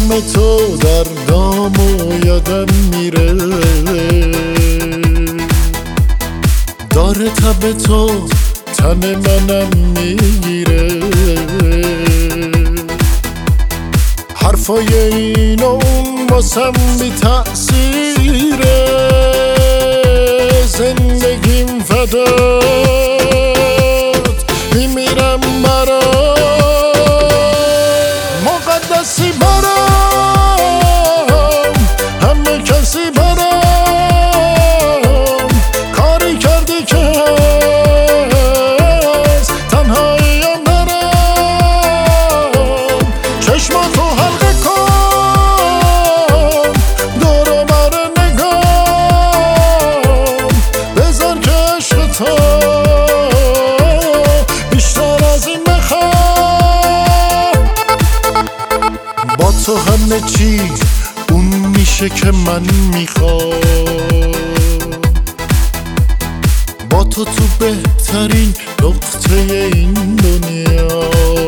نام تو در دام و یادم میره، داره تب تو تن منم میگیره. حرفای این و اون واسم بی تأثیره، زندگیم فدات میمیرم برات. مقدسی برام، همه کسی برام، کاری کردی که از تنهاییم نرم. چشماتو حلقه کن، دور و بر نگام، بذار که عشق تو بیشتر از این بخوام. با تو همه چی اون میشه که من میخوام، با تو تو بهترین نقطه این دنیا.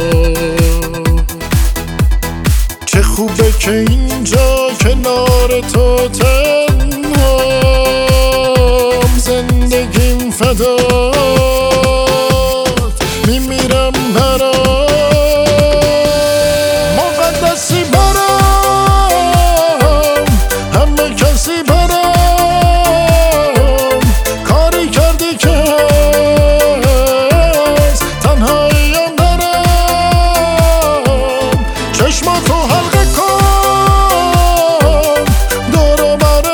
چه خوبه که اینجا کنار تو تنهام، زندگیم فدات میمیرم برات. مقدسی برام، همه کسی برام، کاری کردی که از تنهاییم نرم. چشماتو حلقه کن، دور و بر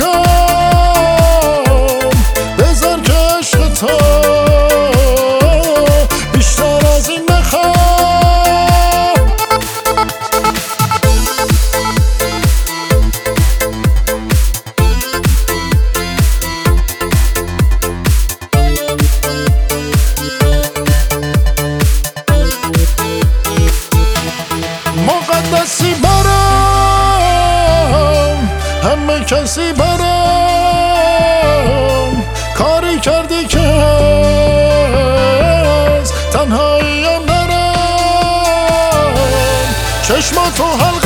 نگام، بذار که عشق تو بیشتر از این بخوام. مقدسی برام، همه کسی برام، کاری کردی که از تنهاییم نرم. چشماتو حلقه